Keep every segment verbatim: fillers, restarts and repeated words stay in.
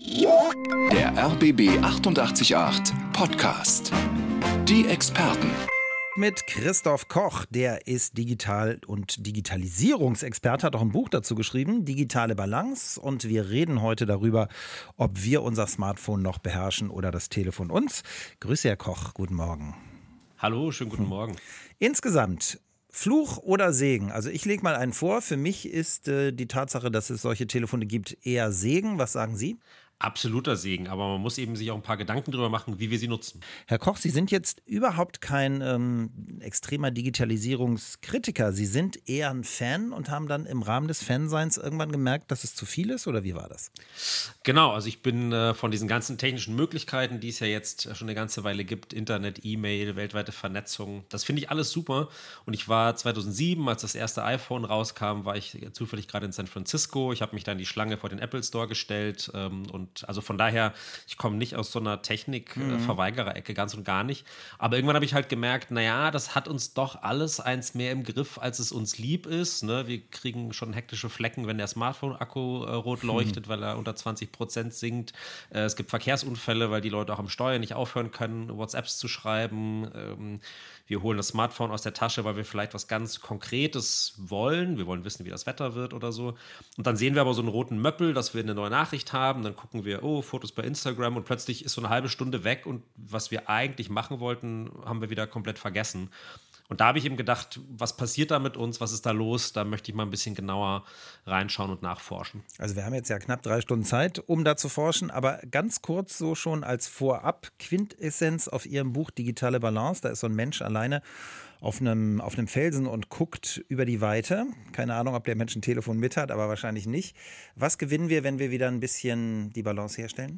Der R B B achtundachtzig Komma acht Podcast. Die Experten. Mit Christoph Koch, der ist Digital- und Digitalisierungsexperte, hat auch ein Buch dazu geschrieben, Digitale Balance. Und wir reden heute darüber, ob wir unser Smartphone noch beherrschen oder das Telefon uns. Grüße, Herr Koch, guten Morgen. Hallo, schönen guten Morgen. Insgesamt, Fluch oder Segen? Also ich lege mal einen vor. Für mich ist äh, die Tatsache, dass es solche Telefone gibt, eher Segen. Was sagen Sie? Absoluter Segen, aber man muss eben sich auch ein paar Gedanken darüber machen, wie wir sie nutzen. Herr Koch, Sie sind jetzt überhaupt kein ähm, extremer Digitalisierungskritiker. Sie sind eher ein Fan und haben dann im Rahmen des Fanseins irgendwann gemerkt, dass es zu viel ist, oder wie war das? Genau, also ich bin äh, von diesen ganzen technischen Möglichkeiten, die es ja jetzt schon eine ganze Weile gibt, Internet, E-Mail, weltweite Vernetzung, das finde ich alles super. Und ich war zweitausendsieben, als das erste iPhone rauskam, war ich zufällig gerade in San Francisco. Ich habe mich dann in die Schlange vor den Apple Store gestellt ähm, und also von daher, ich komme nicht aus so einer Technik-Verweigerer-Ecke, ganz und gar nicht. Aber irgendwann habe ich halt gemerkt, naja, das hat uns doch alles eins mehr im Griff, als es uns lieb ist. Ne? Wir kriegen schon hektische Flecken, wenn der Smartphone-Akku äh, rot leuchtet, hm. weil er unter zwanzig Prozent sinkt. Äh, es gibt Verkehrsunfälle, weil die Leute auch am Steuer nicht aufhören können, WhatsApps zu schreiben. Ähm, wir holen das Smartphone aus der Tasche, weil wir vielleicht was ganz Konkretes wollen. Wir wollen wissen, wie das Wetter wird oder so. Und dann sehen wir aber so einen roten Möppel, dass wir eine neue Nachricht haben. Dann gucken wir, oh, Fotos bei Instagram und plötzlich ist so eine halbe Stunde weg und was wir eigentlich machen wollten, haben wir wieder komplett vergessen. Und da habe ich eben gedacht, was passiert da mit uns, was ist da los? Da möchte ich mal ein bisschen genauer reinschauen und nachforschen. Also wir haben jetzt ja knapp drei Stunden Zeit, um da zu forschen, aber ganz kurz so schon als Vorab-Quintessenz auf Ihrem Buch Digitale Balance, da ist so ein Mensch alleine auf einem, auf einem Felsen und guckt über die Weite. Keine Ahnung, ob der Mensch ein Telefon mit hat, aber wahrscheinlich nicht. Was gewinnen wir, wenn wir wieder ein bisschen die Balance herstellen?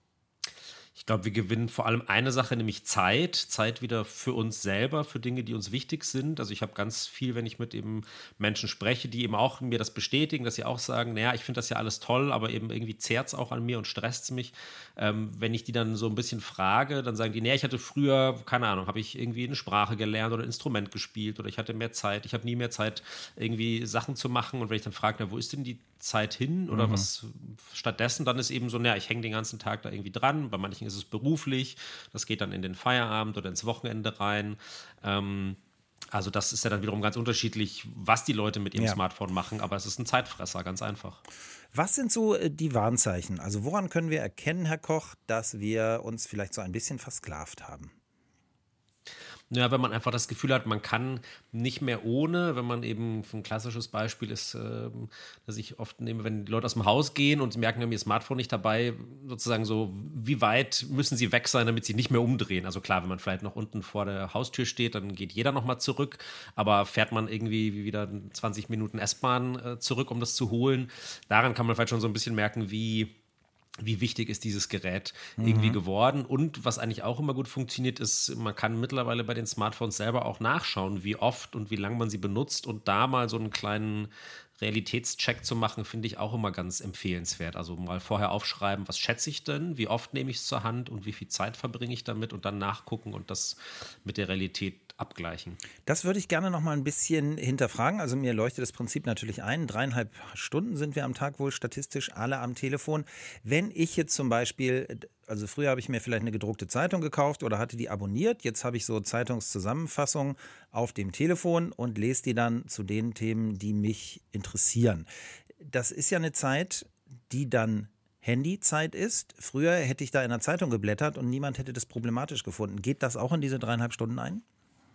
Ich glaube, wir gewinnen vor allem eine Sache, nämlich Zeit. Zeit wieder für uns selber, für Dinge, die uns wichtig sind. Also ich habe ganz viel, wenn ich mit eben Menschen spreche, die eben auch mir das bestätigen, dass sie auch sagen, naja, ich finde das ja alles toll, aber eben irgendwie zerrt es auch an mir und stresst es mich. Ähm, wenn ich die dann so ein bisschen frage, dann sagen die, naja, ich hatte früher, keine Ahnung, habe ich irgendwie eine Sprache gelernt oder ein Instrument gespielt oder ich hatte mehr Zeit. Ich habe nie mehr Zeit, irgendwie Sachen zu machen. Und wenn ich dann frage, na, wo ist denn die Zeit hin oder mhm. was stattdessen, dann ist eben so, naja, ich hänge den ganzen Tag da irgendwie dran. Bei manchen ist es beruflich, das geht dann in den Feierabend oder ins Wochenende rein. Ähm, also das ist ja dann wiederum ganz unterschiedlich, was die Leute mit ihrem ja. Smartphone machen, aber es ist ein Zeitfresser, ganz einfach. Was sind so die Warnzeichen? Also woran können wir erkennen, Herr Koch, dass wir uns vielleicht so ein bisschen versklavt haben? Ja, wenn man einfach das Gefühl hat, man kann nicht mehr ohne, wenn man eben, ein klassisches Beispiel ist, äh, dass ich oft nehme, wenn die Leute aus dem Haus gehen und sie merken, wir haben ihr Smartphone nicht dabei, sozusagen so, wie weit müssen sie weg sein, damit sie nicht mehr umdrehen? Also klar, wenn man vielleicht noch unten vor der Haustür steht, dann geht jeder nochmal zurück, aber fährt man irgendwie wieder zwanzig Minuten S-Bahn äh, zurück, um das zu holen, daran kann man vielleicht schon so ein bisschen merken, wie Wie wichtig ist dieses Gerät irgendwie mhm. geworden. Und was eigentlich auch immer gut funktioniert, ist, man kann mittlerweile bei den Smartphones selber auch nachschauen, wie oft und wie lange man sie benutzt und da mal so einen kleinen Realitätscheck zu machen, finde ich auch immer ganz empfehlenswert. Also mal vorher aufschreiben, was schätze ich denn, wie oft nehme ich es zur Hand und wie viel Zeit verbringe ich damit und dann nachgucken und das mit der Realität abgleichen. Das würde ich gerne noch mal ein bisschen hinterfragen. Also mir leuchtet das Prinzip natürlich ein. Dreieinhalb Stunden sind wir am Tag wohl statistisch alle am Telefon. Wenn ich jetzt zum Beispiel, also früher habe ich mir vielleicht eine gedruckte Zeitung gekauft oder hatte die abonniert. Jetzt habe ich so Zeitungszusammenfassungen auf dem Telefon und lese die dann zu den Themen, die mich interessieren. Das ist ja eine Zeit, die dann Handyzeit ist. Früher hätte ich da in der Zeitung geblättert und niemand hätte das problematisch gefunden. Geht das auch in diese dreieinhalb Stunden ein?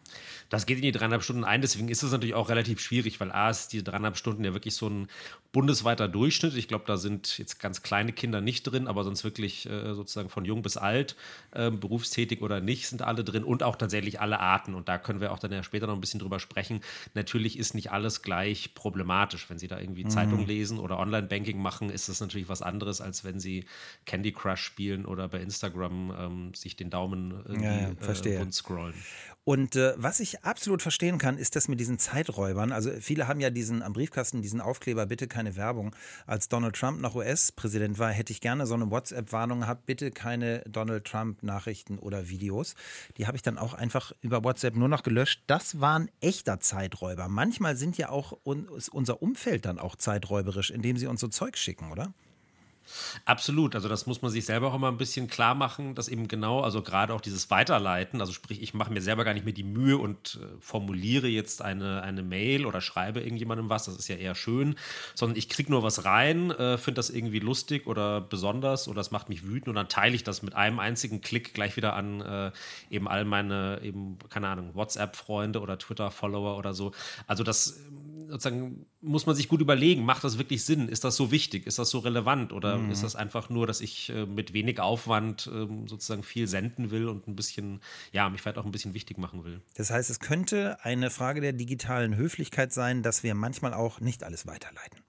Das geht in die dreieinhalb Stunden ein, deswegen ist es natürlich auch relativ schwierig, weil A ist die dreieinhalb Stunden ja wirklich so ein bundesweiter Durchschnitt. Ich glaube, da sind jetzt ganz kleine Kinder nicht drin, aber sonst wirklich äh, sozusagen von jung bis alt, äh, berufstätig oder nicht, sind alle drin und auch tatsächlich alle Arten. Und da können wir auch dann ja später noch ein bisschen drüber sprechen. Natürlich ist nicht alles gleich problematisch. Wenn Sie da irgendwie mhm. Zeitung lesen oder Online-Banking machen, ist das natürlich was anderes, als wenn Sie Candy Crush spielen oder bei Instagram ähm, sich den Daumen irgendwie ja, ja, äh, rund scrollen. Und äh, was ich absolut verstehen kann, ist das mit diesen Zeiträubern. Also viele haben ja diesen am Briefkasten, diesen Aufkleber, bitte keine Werbung. Als Donald Trump noch U S-Präsident war, hätte ich gerne so eine WhatsApp-Warnung gehabt, bitte keine Donald Trump-Nachrichten oder Videos. Die habe ich dann auch einfach über WhatsApp nur noch gelöscht. Das war ein echter Zeiträuber. Manchmal sind ja auch un- unser Umfeld dann auch zeiträuberisch, indem sie uns so Zeug schicken, oder? Absolut, also das muss man sich selber auch immer ein bisschen klar machen, dass eben genau, also gerade auch dieses Weiterleiten, also sprich, ich mache mir selber gar nicht mehr die Mühe und äh, formuliere jetzt eine, eine Mail oder schreibe irgendjemandem was, das ist ja eher schön, sondern ich kriege nur was rein, äh, finde das irgendwie lustig oder besonders oder es macht mich wütend und dann teile ich das mit einem einzigen Klick gleich wieder an äh, eben all meine, eben, keine Ahnung, WhatsApp-Freunde oder Twitter-Follower oder so. Also das sozusagen muss man sich gut überlegen, macht das wirklich Sinn? Ist das so wichtig? Ist das so relevant? Oder mhm. ist das einfach nur, dass ich äh, mit wenig Aufwand äh, sozusagen viel senden will und ein bisschen, ja, mich vielleicht auch ein bisschen wichtig machen will? Das heißt, es könnte eine Frage der digitalen Höflichkeit sein, dass wir manchmal auch nicht alles weiterleiten.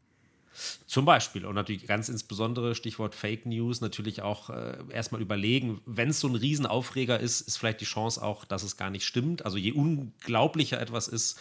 Zum Beispiel und natürlich ganz insbesondere Stichwort Fake News natürlich auch äh, erstmal überlegen, wenn es so ein Riesenaufreger ist, ist vielleicht die Chance auch, dass es gar nicht stimmt. Also je unglaublicher etwas ist,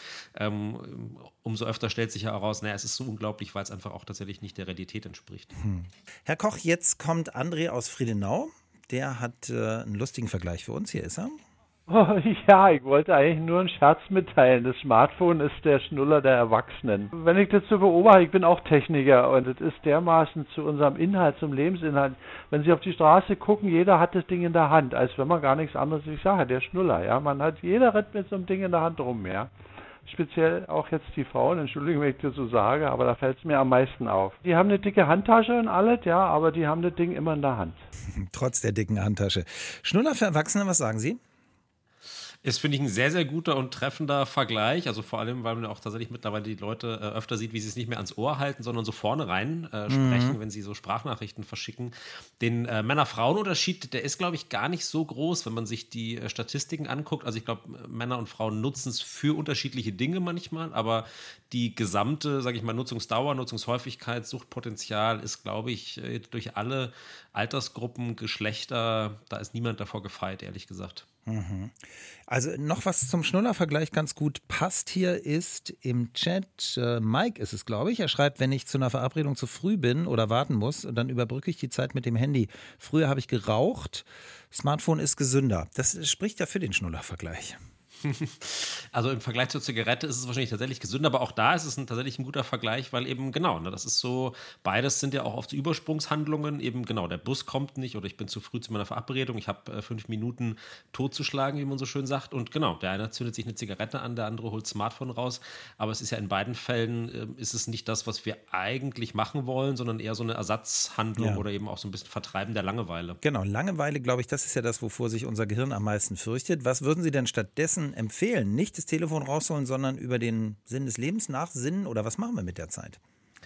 ähm, umso öfter stellt sich ja heraus, naja, es ist so unglaublich, weil es einfach auch tatsächlich nicht der Realität entspricht. Hm. Herr Koch, jetzt kommt André aus Friedenau. Der hat äh, einen lustigen Vergleich für uns. Hier ist er. Oh, ja, ich wollte eigentlich nur einen Scherz mitteilen. Das Smartphone ist der Schnuller der Erwachsenen. Wenn ich das so beobachte, ich bin auch Techniker und es ist dermaßen zu unserem Inhalt, zum Lebensinhalt. Wenn Sie auf die Straße gucken, jeder hat das Ding in der Hand, als wenn man gar nichts anderes, ich sage, der Schnuller, ja. Man hat, jeder rennt mit so einem Ding in der Hand rum, ja. Speziell auch jetzt die Frauen, Entschuldigung, wenn ich das so sage, aber da fällt es mir am meisten auf. Die haben eine dicke Handtasche und alles, ja, aber die haben das Ding immer in der Hand. Trotz der dicken Handtasche. Schnuller für Erwachsene, was sagen Sie? Ist, finde ich, ein sehr, sehr guter und treffender Vergleich. Also vor allem, weil man auch tatsächlich mittlerweile die Leute äh, öfter sieht, wie sie es nicht mehr ans Ohr halten, sondern so vorne rein äh, sprechen, mhm. wenn sie so Sprachnachrichten verschicken. Den äh, Männer-Frauen-Unterschied, der ist, glaube ich, gar nicht so groß, wenn man sich die äh, Statistiken anguckt. Also ich glaube, Männer und Frauen nutzen es für unterschiedliche Dinge manchmal, aber die gesamte, sage ich mal, Nutzungsdauer, Nutzungshäufigkeit, Suchtpotenzial ist, glaube ich, äh, durch alle Altersgruppen, Geschlechter, da ist niemand davor gefeit, ehrlich gesagt. Also noch was zum Schnuller-Vergleich ganz gut passt hier ist im Chat, äh, Mike ist es, glaube ich, er schreibt, wenn ich zu einer Verabredung zu früh bin oder warten muss, dann überbrücke ich die Zeit mit dem Handy. Früher habe ich geraucht, Smartphone ist gesünder. Das spricht ja für den Schnuller-Vergleich. Also im Vergleich zur Zigarette ist es wahrscheinlich tatsächlich gesünder, aber auch da ist es ein, tatsächlich ein guter Vergleich, weil eben genau, ne, das ist so, beides sind ja auch oft Übersprungshandlungen, eben genau, der Bus kommt nicht oder ich bin zu früh zu meiner Verabredung, ich habe äh, fünf Minuten totzuschlagen, wie man so schön sagt und genau, der eine zündet sich eine Zigarette an, der andere holt das Smartphone raus, aber es ist ja in beiden Fällen, äh, ist es nicht das, was wir eigentlich machen wollen, sondern eher so eine Ersatzhandlung ja. oder eben auch so ein bisschen Vertreiben der Langeweile. Genau, Langeweile, glaube ich, das ist ja das, wovor sich unser Gehirn am meisten fürchtet. Was würden Sie denn stattdessen empfehlen? Nicht das Telefon rausholen, sondern über den Sinn des Lebens nachsinnen oder was machen wir mit der Zeit?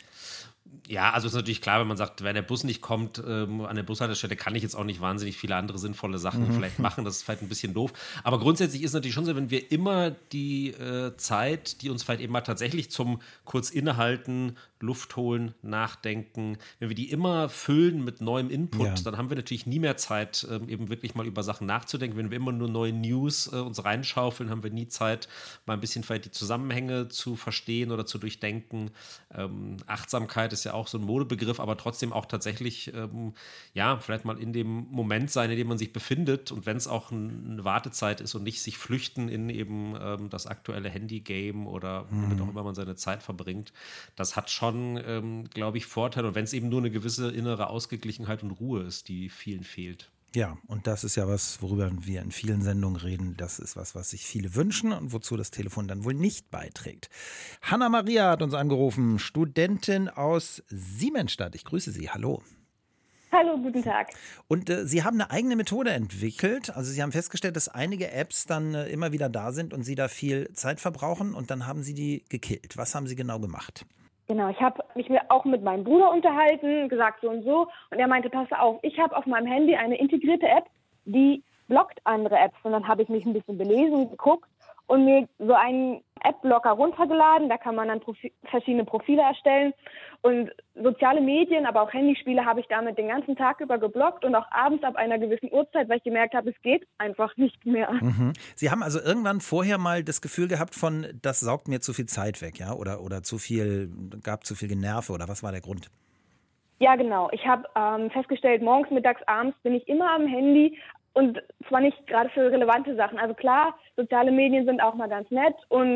Ja, also ist natürlich klar, wenn man sagt, wenn der Bus nicht kommt ähm, an der Bushaltestelle, kann ich jetzt auch nicht wahnsinnig viele andere sinnvolle Sachen mhm. vielleicht machen. Das ist vielleicht ein bisschen doof. Aber grundsätzlich ist es natürlich schon so, wenn wir immer die äh, Zeit, die uns vielleicht eben mal tatsächlich zum kurz innehalten, Luft holen, nachdenken, wenn wir die immer füllen mit neuem Input, ja. dann haben wir natürlich nie mehr Zeit, ähm, eben wirklich mal über Sachen nachzudenken. Wenn wir immer nur neue News äh, uns reinschaufeln, haben wir nie Zeit, mal ein bisschen vielleicht die Zusammenhänge zu verstehen oder zu durchdenken. Ähm, Achtsamkeit ist ja auch so ein Modebegriff, aber trotzdem auch tatsächlich, ähm, ja, vielleicht mal in dem Moment sein, in dem man sich befindet und wenn es auch ein, eine Wartezeit ist und nicht sich flüchten in eben ähm, das aktuelle Handy-Game oder mhm. womit auch immer man seine Zeit verbringt. Das hat schon Ähm, glaube ich, Vorteil. Und wenn es eben nur eine gewisse innere Ausgeglichenheit und Ruhe ist, die vielen fehlt. Ja, und das ist ja was, worüber wir in vielen Sendungen reden. Das ist was, was sich viele wünschen und wozu das Telefon dann wohl nicht beiträgt. Hanna-Maria hat uns angerufen, Studentin aus Siemensstadt. Ich grüße Sie. Hallo. Hallo, guten Tag. Und äh, Sie haben eine eigene Methode entwickelt. Also Sie haben festgestellt, dass einige Apps dann äh, immer wieder da sind und Sie da viel Zeit verbrauchen und dann haben Sie die gekillt. Was haben Sie genau gemacht? Genau, ich habe mich auch mit meinem Bruder unterhalten, gesagt so und so. Und er meinte, pass auf, ich habe auf meinem Handy eine integrierte App, die blockt andere Apps. Und dann habe ich mich ein bisschen belesen, geguckt und mir so einen App-Blocker runtergeladen. Da kann man dann Profi- verschiedene Profile erstellen. Und soziale Medien, aber auch Handyspiele habe ich damit den ganzen Tag über geblockt und auch abends ab einer gewissen Uhrzeit, weil ich gemerkt habe, es geht einfach nicht mehr. Mhm. Sie haben also irgendwann vorher mal das Gefühl gehabt von, das saugt mir zu viel Zeit weg, ja? Oder, oder zu viel, gab zu viel Generve oder was war der Grund? Ja, genau. Ich habe ähm, festgestellt, morgens, mittags, abends bin ich immer am Handy. Und zwar nicht gerade für relevante Sachen. Also klar, soziale Medien sind auch mal ganz nett und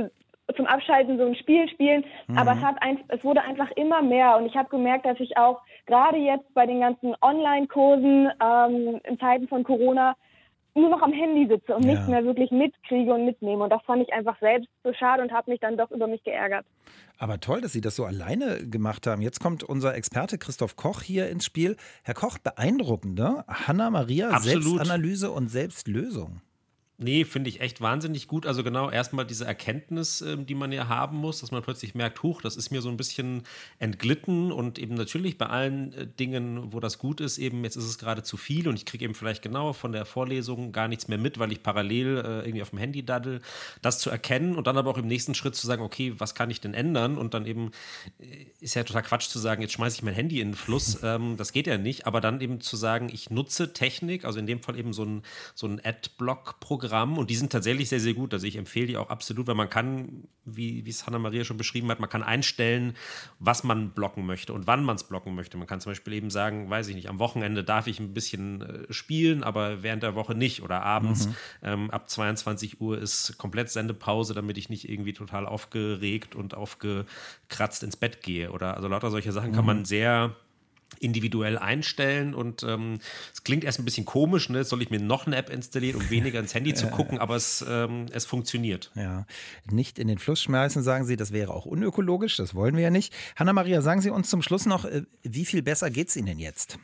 zum Abschalten so ein Spiel spielen, mhm. aber es hat ein, es wurde einfach immer mehr und ich habe gemerkt, dass ich auch gerade jetzt bei den ganzen Online-Kursen ähm, in Zeiten von Corona nur noch am Handy sitze und ja. nichts mehr wirklich mitkriege und mitnehme und das fand ich einfach selbst so schade und habe mich dann doch über mich geärgert. Aber toll, dass Sie das so alleine gemacht haben. Jetzt kommt unser Experte Christoph Koch hier ins Spiel. Herr Koch, beeindruckend, ne? Hanna-Maria, Absolut. Selbstanalyse und Selbstlösung. Nee, finde ich echt wahnsinnig gut. Also genau, erstmal diese Erkenntnis, ähm, die man ja haben muss, dass man plötzlich merkt, huch, das ist mir so ein bisschen entglitten und eben natürlich bei allen äh, Dingen, wo das gut ist, eben jetzt ist es gerade zu viel und ich kriege eben vielleicht genau von der Vorlesung gar nichts mehr mit, weil ich parallel äh, irgendwie auf dem Handy daddel, das zu erkennen und dann aber auch im nächsten Schritt zu sagen, okay, was kann ich denn ändern? Und dann eben, äh, ist ja total Quatsch zu sagen, jetzt schmeiße ich mein Handy in den Fluss, ähm, das geht ja nicht, aber dann eben zu sagen, ich nutze Technik, also in dem Fall eben so ein, so ein Adblock-Programm, und die sind tatsächlich sehr, sehr gut. Also ich empfehle die auch absolut, weil man kann, wie, wie es Hanna-Maria schon beschrieben hat, man kann einstellen, was man blocken möchte und wann man es blocken möchte. Man kann zum Beispiel eben sagen, weiß ich nicht, am Wochenende darf ich ein bisschen äh, spielen, aber während der Woche nicht oder abends mhm. ähm, ab zweiundzwanzig Uhr ist komplett Sendepause, damit ich nicht irgendwie total aufgeregt und aufgekratzt ins Bett gehe. Oder also lauter solche Sachen mhm. kann man sehr individuell einstellen und ähm, es klingt erst ein bisschen komisch, ne? Soll ich mir noch eine App installieren, um weniger ins Handy zu gucken, aber es, ähm, es funktioniert. Ja, nicht in den Fluss schmeißen, sagen Sie, das wäre auch unökologisch, das wollen wir ja nicht. Hanna-Maria, sagen Sie uns zum Schluss noch, wie viel besser geht es Ihnen jetzt?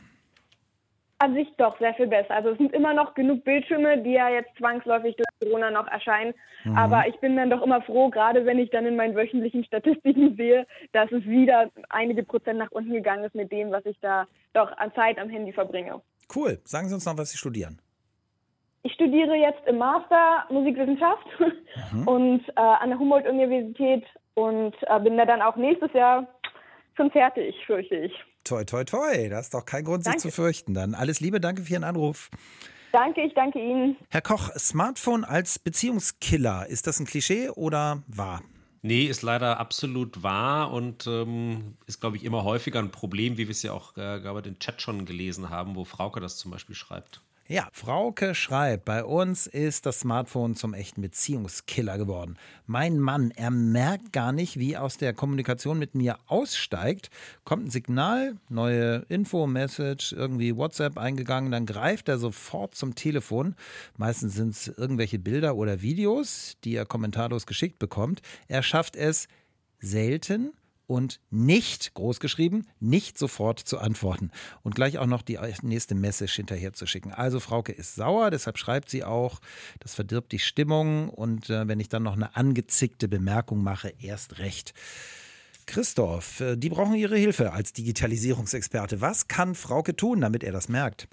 An sich doch sehr viel besser. Also es sind immer noch genug Bildschirme, die ja jetzt zwangsläufig durch Corona noch erscheinen. Mhm. Aber ich bin dann doch immer froh, gerade wenn ich dann in meinen wöchentlichen Statistiken sehe, dass es wieder einige Prozent nach unten gegangen ist mit dem, was ich da doch an Zeit am Handy verbringe. Cool. Sagen Sie uns noch, was Sie studieren. Ich studiere jetzt im Master Musikwissenschaft mhm. und äh, an der Humboldt-Universität und äh, bin da dann auch nächstes Jahr schon fertig, fürchte ich. Toi, toi, toi. Das ist doch kein Grund, sich zu fürchten. Dann alles Liebe, danke für Ihren Anruf. Danke, ich danke Ihnen. Herr Koch, Smartphone als Beziehungskiller, ist das ein Klischee oder wahr? Nee, ist leider absolut wahr und ähm, ist, glaube ich, immer häufiger ein Problem, wie wir es ja auch äh, glaube ich, den Chat schon gelesen haben, wo Frauke das zum Beispiel schreibt. Ja, Frauke schreibt, bei uns ist das Smartphone zum echten Beziehungskiller geworden. Mein Mann, er merkt gar nicht, wie aus der Kommunikation mit mir aussteigt. Kommt ein Signal, neue Info, Message, irgendwie WhatsApp eingegangen, dann greift er sofort zum Telefon. Meistens sind es irgendwelche Bilder oder Videos, die er kommentarlos geschickt bekommt. Er schafft es selten und nicht, großgeschrieben, nicht sofort zu antworten und gleich auch noch die nächste Message hinterher zu schicken. Also Frauke ist sauer, deshalb schreibt sie auch, das verdirbt die Stimmung und äh, wenn ich dann noch eine angezickte Bemerkung mache, erst recht. Christoph, äh, die brauchen Ihre Hilfe als Digitalisierungsexperte. Was kann Frauke tun, damit er das merkt?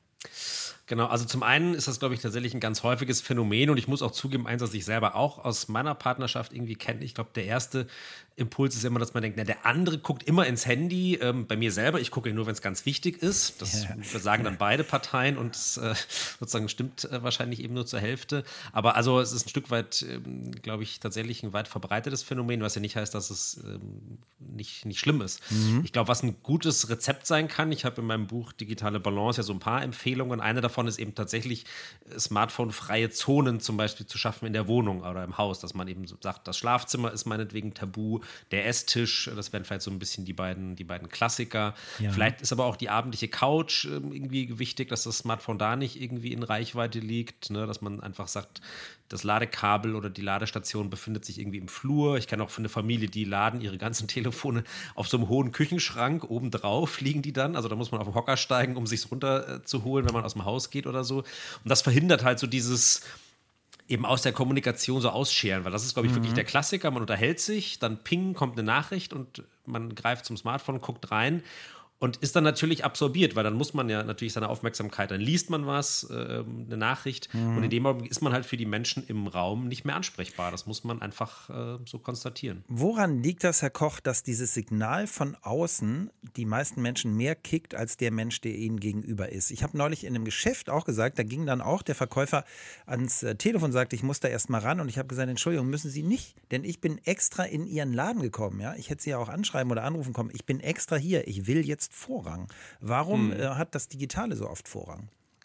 Genau, also zum einen ist das, glaube ich, tatsächlich ein ganz häufiges Phänomen und ich muss auch zugeben, eins, was ich selber auch aus meiner Partnerschaft irgendwie kenne. Ich glaube, der erste Impuls ist immer, dass man denkt, na, der andere guckt immer ins Handy. Ähm, bei mir selber, ich gucke nur, wenn es ganz wichtig ist. Das ja. sagen dann beide Parteien und es äh, sozusagen stimmt äh, wahrscheinlich eben nur zur Hälfte. Aber also es ist ein Stück weit, ähm, glaube ich, tatsächlich ein weit verbreitetes Phänomen, was ja nicht heißt, dass es ähm, nicht, nicht schlimm ist. Mhm. Ich glaube, was ein gutes Rezept sein kann, ich habe in meinem Buch Digitale Balance ja so ein paar Empfehlungen. Eine davon ist eben tatsächlich smartphone-freie Zonen zum Beispiel zu schaffen in der Wohnung oder im Haus, dass man eben sagt, das Schlafzimmer ist meinetwegen tabu, der Esstisch, das wären vielleicht so ein bisschen die beiden, die beiden Klassiker. Ja. Vielleicht ist aber auch die abendliche Couch irgendwie wichtig, dass das Smartphone da nicht irgendwie in Reichweite liegt, ne? Dass man einfach sagt, das Ladekabel oder die Ladestation befindet sich irgendwie im Flur. Ich kenne auch für eine Familie, die laden ihre ganzen Telefone auf so einem hohen Küchenschrank. Obendrauf liegen die dann. Also da muss man auf den Hocker steigen, um sich's runter zu holen, wenn man aus dem Haus geht oder so. Und das verhindert halt so dieses eben aus der Kommunikation so ausscheren, weil das ist, glaube ich, mhm. wirklich der Klassiker. Man unterhält sich, dann ping, kommt eine Nachricht und man greift zum Smartphone, guckt rein und ist dann natürlich absorbiert, weil dann muss man ja natürlich seine Aufmerksamkeit, dann liest man was, äh, eine Nachricht mhm. und in dem Augenblick ist man halt für die Menschen im Raum nicht mehr ansprechbar. Das muss man einfach äh, so konstatieren. Woran liegt das, Herr Koch, dass dieses Signal von außen die meisten Menschen mehr kickt als der Mensch, der ihnen gegenüber ist? Ich habe neulich in einem Geschäft auch gesagt, da ging dann auch der Verkäufer ans äh, Telefon und sagte, ich muss da erst mal ran und ich habe gesagt, Entschuldigung, müssen Sie nicht, denn ich bin extra in Ihren Laden gekommen. Ja? Ich hätte Sie ja auch anschreiben oder anrufen kommen. Ich bin extra hier, ich will jetzt Vorrang. Warum hm. äh, hat das Digitale so oft Vorrang?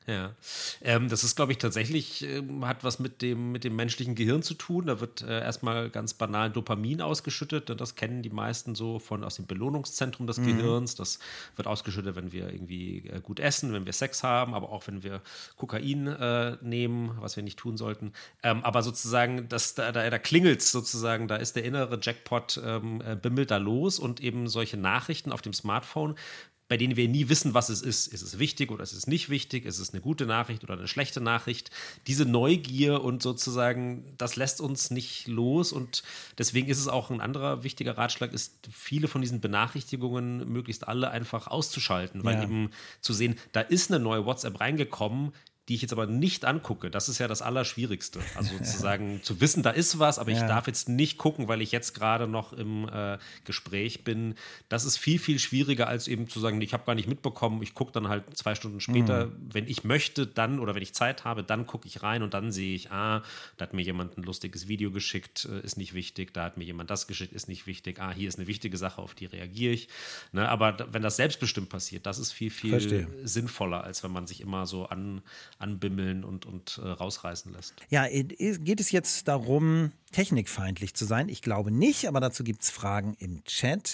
Ja, ähm, das ist, glaube ich, tatsächlich, ähm, hat was mit dem, mit dem menschlichen Gehirn zu tun. Da wird äh, erstmal ganz banal Dopamin ausgeschüttet. Das kennen die meisten so von aus dem Belohnungszentrum des mhm. Gehirns. Das wird ausgeschüttet, wenn wir irgendwie äh, gut essen, wenn wir Sex haben, aber auch wenn wir Kokain äh, nehmen, was wir nicht tun sollten. Ähm, aber sozusagen, das, da, da, da klingelt es sozusagen, da ist der innere Jackpot, ähm, äh, bimmelt da los und eben solche Nachrichten auf dem Smartphone, bei denen wir nie wissen, was es ist. Ist es wichtig oder ist es nicht wichtig? Ist es eine gute Nachricht oder eine schlechte Nachricht? Diese Neugier und sozusagen, das lässt uns nicht los und deswegen ist es auch ein anderer wichtiger Ratschlag, ist viele von diesen Benachrichtigungen möglichst alle einfach auszuschalten, weil ja. eben zu sehen, da ist eine neue WhatsApp reingekommen, die ich jetzt aber nicht angucke. Das ist ja das Allerschwierigste. Also sozusagen zu wissen, da ist was, aber ich ja. darf jetzt nicht gucken, weil ich jetzt gerade noch im äh, Gespräch bin. Das ist viel, viel schwieriger, als eben zu sagen, ich habe gar nicht mitbekommen, ich gucke dann halt zwei Stunden später, mhm. wenn ich möchte, dann oder wenn ich Zeit habe, dann gucke ich rein und dann sehe ich, ah, da hat mir jemand ein lustiges Video geschickt, äh, ist nicht wichtig, da hat mir jemand das geschickt, ist nicht wichtig, ah, hier ist eine wichtige Sache, auf die reagiere ich. Ne, aber da, wenn das selbstbestimmt passiert, das ist viel, viel Verstehe. sinnvoller, als wenn man sich immer so an anbimmeln und, und äh, rausreißen lässt. Ja, geht es jetzt darum, technikfeindlich zu sein? Ich glaube nicht, aber dazu gibt es Fragen im Chat.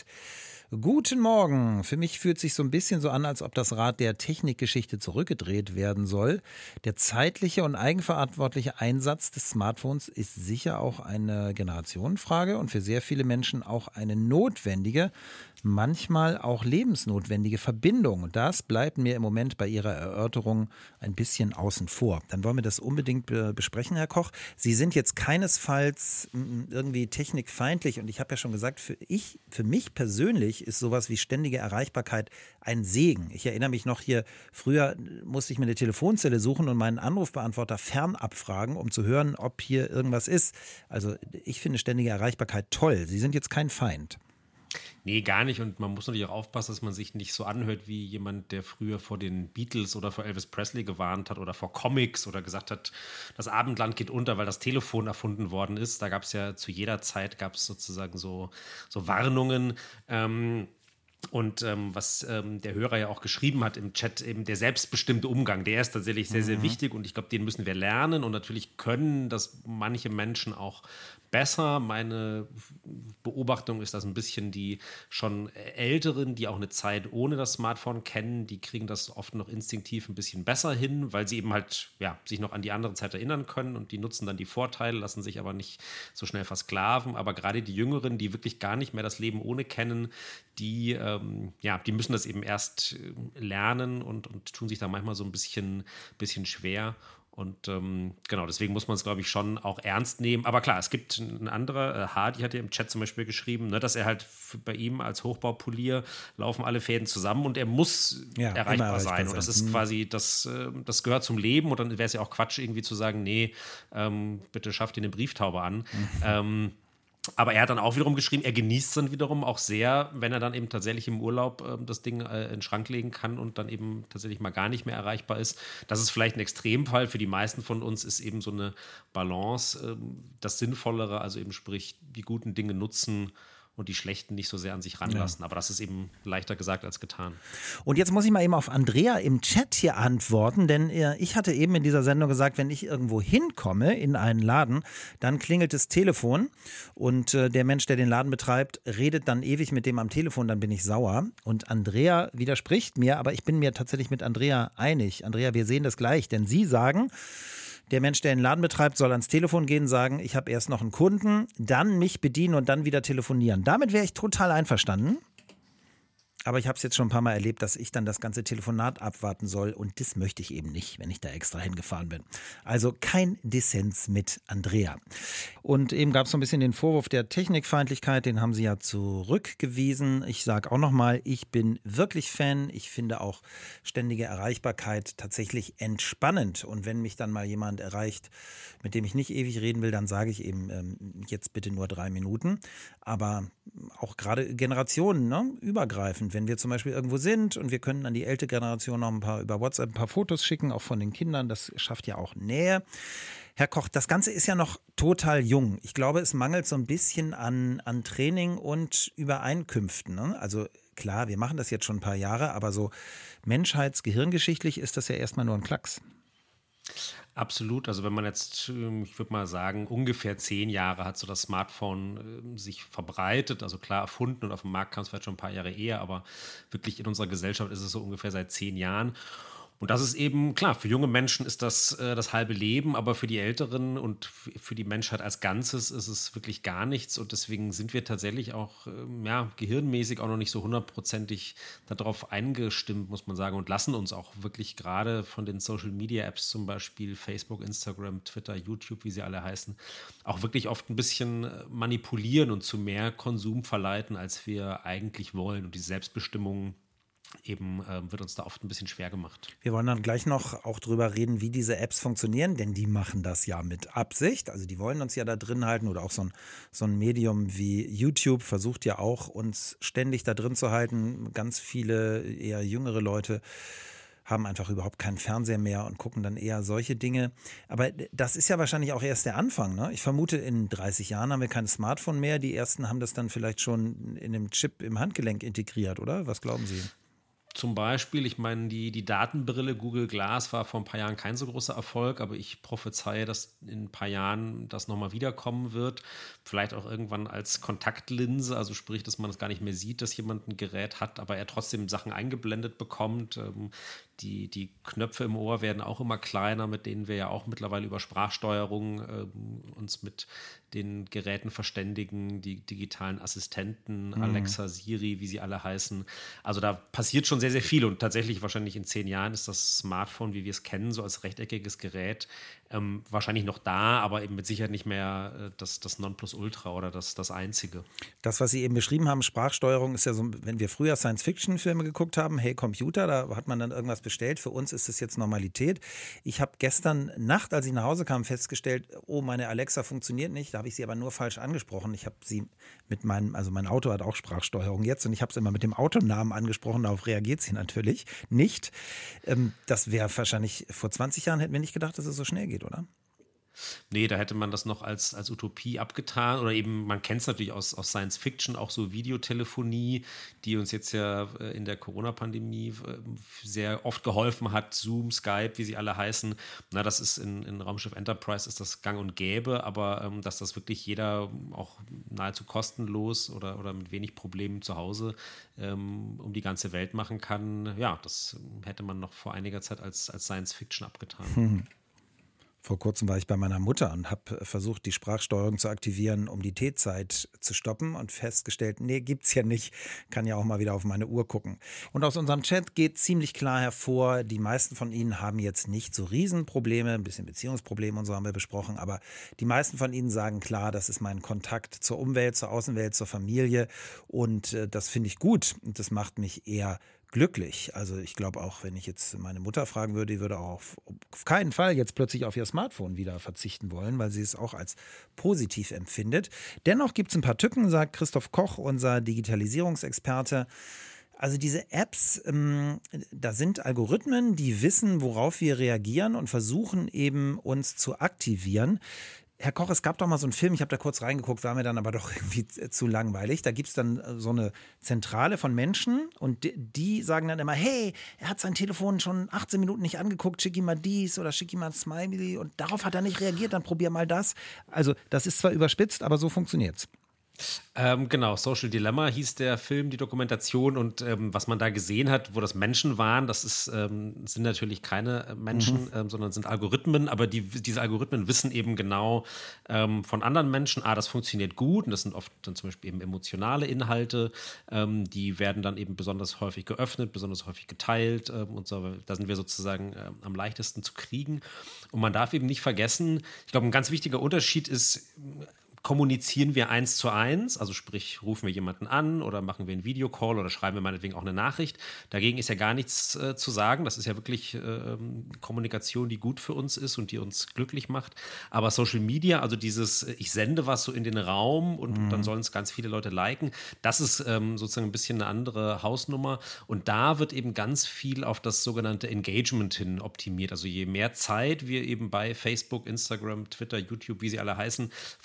Guten Morgen. Für mich fühlt sich so ein bisschen so an, als ob das Rad der Technikgeschichte zurückgedreht werden soll. Der zeitliche und eigenverantwortliche Einsatz des Smartphones ist sicher auch eine Generationenfrage und für sehr viele Menschen auch eine notwendige, manchmal auch lebensnotwendige Verbindung. Und das bleibt mir im Moment bei Ihrer Erörterung ein bisschen außen vor. Dann wollen wir das unbedingt be- besprechen, Herr Koch. Sie sind jetzt keinesfalls m- irgendwie technikfeindlich und ich habe ja schon gesagt, für, ich, für mich persönlich ist sowas wie ständige Erreichbarkeit ein Segen. Ich erinnere mich noch hier, früher musste ich mir eine Telefonzelle suchen und meinen Anrufbeantworter fernab fragen, um zu hören, ob hier irgendwas ist. Also ich finde ständige Erreichbarkeit toll. Sie sind jetzt kein Feind. Nee, gar nicht. Und man muss natürlich auch aufpassen, dass man sich nicht so anhört wie jemand, der früher vor den Beatles oder vor Elvis Presley gewarnt hat oder vor Comics oder gesagt hat, das Abendland geht unter, weil das Telefon erfunden worden ist. Da gab es ja zu jeder Zeit gab es sozusagen so, so Warnungen. Ähm, Und ähm, was ähm, der Hörer ja auch geschrieben hat im Chat, eben der selbstbestimmte Umgang, der ist tatsächlich sehr, sehr mhm. wichtig und ich glaube, den müssen wir lernen und natürlich können das manche Menschen auch besser. Meine Beobachtung ist, dass ein bisschen die schon Älteren, die auch eine Zeit ohne das Smartphone kennen, die kriegen das oft noch instinktiv ein bisschen besser hin, weil sie eben halt ja, sich noch an die andere Zeit erinnern können und die nutzen dann die Vorteile, lassen sich aber nicht so schnell versklaven. Aber gerade die Jüngeren, die wirklich gar nicht mehr das Leben ohne kennen, die, ähm, ja, die müssen das eben erst lernen und, und tun sich da manchmal so ein bisschen, bisschen schwer. Und ähm, genau, deswegen muss man es, glaube ich, schon auch ernst nehmen. Aber klar, es gibt ein anderer, äh, Hardy hat ja im Chat zum Beispiel geschrieben, ne, dass er halt f- bei ihm als Hochbaupolier laufen alle Fäden zusammen und er muss ja, erreichbar, erreichbar sein. sein. Und das ist mhm. quasi, das, äh, das gehört zum Leben. Und dann wäre es ja auch Quatsch, irgendwie zu sagen, nee, ähm, bitte schafft dir eine Brieftaube an. Mhm. Ähm, Aber er hat dann auch wiederum geschrieben, er genießt es dann wiederum auch sehr, wenn er dann eben tatsächlich im Urlaub äh, das Ding äh, in den Schrank legen kann und dann eben tatsächlich mal gar nicht mehr erreichbar ist. Das ist vielleicht ein Extremfall. Für die meisten von uns ist eben so eine Balance äh, das Sinnvollere, also eben sprich die guten Dinge nutzen und die schlechten nicht so sehr an sich ranlassen. Ja. Aber das ist eben leichter gesagt als getan. Und jetzt muss ich mal eben auf Andrea im Chat hier antworten, denn äh, ich hatte eben in dieser Sendung gesagt, wenn ich irgendwo hinkomme in einen Laden, dann klingelt das Telefon und äh, der Mensch, der den Laden betreibt, redet dann ewig mit dem am Telefon, dann bin ich sauer. Und Andrea widerspricht mir, aber ich bin mir tatsächlich mit Andrea einig. Andrea, wir sehen das gleich, denn Sie sagen, der Mensch, der einen Laden betreibt, soll ans Telefon gehen, sagen, ich habe erst noch einen Kunden, dann mich bedienen und dann wieder telefonieren. Damit wäre ich total einverstanden. Aber ich habe es jetzt schon ein paar Mal erlebt, dass ich dann das ganze Telefonat abwarten soll und das möchte ich eben nicht, wenn ich da extra hingefahren bin. Also kein Dissens mit Andrea. Und eben gab es so ein bisschen den Vorwurf der Technikfeindlichkeit, den haben Sie ja zurückgewiesen. Ich sage auch nochmal, ich bin wirklich Fan. Ich finde auch ständige Erreichbarkeit tatsächlich entspannend. Und wenn mich dann mal jemand erreicht, mit dem ich nicht ewig reden will, dann sage ich eben, ähm, jetzt bitte nur drei Minuten. Aber auch gerade Generationen, ne, übergreifend. Wenn wir zum Beispiel irgendwo sind und wir können an die ältere Generation noch ein paar über WhatsApp ein paar Fotos schicken, auch von den Kindern, das schafft ja auch Nähe. Herr Koch, das Ganze ist ja noch total jung. Ich glaube, es mangelt so ein bisschen an, an Training und Übereinkünften. Ne? Also klar, wir machen das jetzt schon ein paar Jahre, aber so menschheitsgehirngeschichtlich ist das ja erstmal nur ein Klacks. Absolut. Also wenn man jetzt, ähm, ich würde mal sagen, ungefähr zehn Jahre hat so das Smartphone ähm, sich verbreitet. Also klar erfunden und auf den Markt kam es vielleicht schon ein paar Jahre eher, aber wirklich in unserer Gesellschaft ist es so ungefähr seit zehn Jahren. Und das ist eben, klar, für junge Menschen ist das äh, das halbe Leben, aber für die Älteren und f- für die Menschheit als Ganzes ist es wirklich gar nichts. Und deswegen sind wir tatsächlich auch, ähm, ja, gehirnmäßig auch noch nicht so hundertprozentig darauf eingestimmt, muss man sagen, und lassen uns auch wirklich gerade von den Social-Media-Apps, zum Beispiel Facebook, Instagram, Twitter, YouTube, wie sie alle heißen, auch wirklich oft ein bisschen äh, manipulieren und zu mehr Konsum verleiten, als wir eigentlich wollen. Und die Selbstbestimmung eben äh, wird uns da oft ein bisschen schwer gemacht. Wir wollen dann gleich noch auch drüber reden, wie diese Apps funktionieren, denn die machen das ja mit Absicht. Also die wollen uns ja da drin halten oder auch so ein, so ein Medium wie YouTube versucht ja auch, uns ständig da drin zu halten. Ganz viele eher jüngere Leute haben einfach überhaupt keinen Fernseher mehr und gucken dann eher solche Dinge. Aber das ist ja wahrscheinlich auch erst der Anfang, ne? Ich vermute, in dreißig Jahren haben wir kein Smartphone mehr. Die ersten haben das dann vielleicht schon in einem Chip im Handgelenk integriert, oder? Was glauben Sie? Zum Beispiel, ich meine, die, die Datenbrille Google Glass war vor ein paar Jahren kein so großer Erfolg, aber ich prophezeie, dass in ein paar Jahren das nochmal wiederkommen wird. Vielleicht auch irgendwann als Kontaktlinse, also sprich, dass man es gar nicht mehr sieht, dass jemand ein Gerät hat, aber er trotzdem Sachen eingeblendet bekommt. Ähm, die, die Knöpfe im Ohr werden auch immer kleiner, mit denen wir ja auch mittlerweile über Sprachsteuerung ähm, uns mit den Geräten verständigen, die digitalen Assistenten, Mhm. Alexa, Siri, wie sie alle heißen. Also da passiert schon sehr, sehr viel und tatsächlich wahrscheinlich in zehn Jahren ist das Smartphone, wie wir es kennen, so als rechteckiges Gerät, ähm, wahrscheinlich noch da, aber eben mit Sicherheit nicht mehr äh, das, das Nonplusultra oder das, das Einzige. Das, was Sie eben beschrieben haben, Sprachsteuerung, ist ja so, wenn wir früher Science-Fiction-Filme geguckt haben, hey Computer, da hat man dann irgendwas bestellt. Für uns ist es jetzt Normalität. Ich habe gestern Nacht, als ich nach Hause kam, festgestellt, oh, meine Alexa funktioniert nicht. Da habe ich sie aber nur falsch angesprochen. Ich habe sie mit meinem, also mein Auto hat auch Sprachsteuerung jetzt und ich habe es immer mit dem Autonamen angesprochen. Darauf reagiert sie natürlich nicht. Ähm, das wäre wahrscheinlich, vor zwanzig Jahren hätten wir nicht gedacht, dass es so schnell geht, oder? Nee, da hätte man das noch als, als Utopie abgetan oder eben, man kennt es natürlich aus, aus Science Fiction, auch so Videotelefonie, die uns jetzt ja äh, in der Corona-Pandemie äh, sehr oft geholfen hat, Zoom, Skype, wie sie alle heißen. Na, das ist in, in Raumschiff Enterprise ist das gang und gäbe, aber ähm, dass das wirklich jeder auch nahezu kostenlos oder, oder mit wenig Problemen zu Hause ähm, um die ganze Welt machen kann, ja, das hätte man noch vor einiger Zeit als, als Science Fiction abgetan. Hm. Vor kurzem war ich bei meiner Mutter und habe versucht, die Sprachsteuerung zu aktivieren, um die Teezeit zu stoppen und festgestellt, nee, gibt's ja nicht. Kann ja auch mal wieder auf meine Uhr gucken. Und aus unserem Chat geht ziemlich klar hervor, die meisten von Ihnen haben jetzt nicht so Riesenprobleme, ein bisschen Beziehungsprobleme und so haben wir besprochen, aber die meisten von Ihnen sagen klar, das ist mein Kontakt zur Umwelt, zur Außenwelt, zur Familie und äh, das finde ich gut und das macht mich eher glücklich. Also ich glaube auch, wenn ich jetzt meine Mutter fragen würde, die würde auch auf, auf keinen Fall jetzt plötzlich auf ihr Smartphone wieder verzichten wollen, weil sie es auch als positiv empfindet. Dennoch gibt es ein paar Tücken, sagt Christoph Koch, unser Digitalisierungsexperte. Also diese Apps, ähm, da sind Algorithmen, die wissen, worauf wir reagieren und versuchen eben uns zu aktivieren. Herr Koch, es gab doch mal so einen Film, ich habe da kurz reingeguckt, war mir dann aber doch irgendwie zu langweilig. Da gibt es dann so eine Zentrale von Menschen und die, die sagen dann immer, hey, er hat sein Telefon schon achtzehn Minuten nicht angeguckt, schick ihm mal dies oder schick ihm mal ein Smiley und darauf hat er nicht reagiert, dann probier mal das. Also das ist zwar überspitzt, aber so funktioniert's. Ähm, genau, Social Dilemma hieß der Film, die Dokumentation und ähm, was man da gesehen hat, wo das Menschen waren, das ist, ähm, sind natürlich keine Menschen, mhm. ähm, sondern sind Algorithmen, aber die, diese Algorithmen wissen eben genau ähm, von anderen Menschen, ah, das funktioniert gut und das sind oft dann zum Beispiel eben emotionale Inhalte, ähm, die werden dann eben besonders häufig geöffnet, besonders häufig geteilt ähm, und so, da sind wir sozusagen äh, am leichtesten zu kriegen und man darf eben nicht vergessen, ich glaube, ein ganz wichtiger Unterschied ist, kommunizieren wir eins zu eins, also sprich, rufen wir jemanden an oder machen wir einen Videocall oder schreiben wir meinetwegen auch eine Nachricht. Dagegen ist ja gar nichts äh, zu sagen. Das ist ja wirklich äh, Kommunikation, die gut für uns ist und die uns glücklich macht. Aber Social Media, also dieses, ich sende was so in den Raum und, mhm. und dann sollen es ganz viele Leute liken, das ist ähm, sozusagen ein bisschen eine andere Hausnummer. Und da wird eben ganz viel auf das sogenannte Engagement hin optimiert. Also je mehr Zeit wir eben bei Facebook, Instagram, Twitter, YouTube, wie sie alle heißen, verbringen, umso